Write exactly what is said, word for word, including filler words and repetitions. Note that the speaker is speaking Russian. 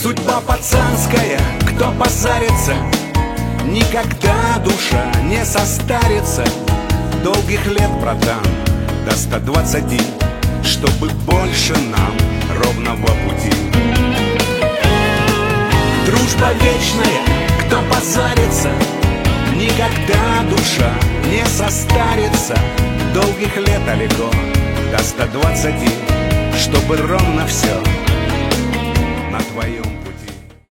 Судьба пацанская, кто позарится, никогда душа не состарится. Долгих лет, братан, до ста двадцати, чтобы больше нам ровного пути. Дружба вечная, кто позарится, никогда душа не состарится. Долгих лет далеко, до ста двадцати, чтобы ровно все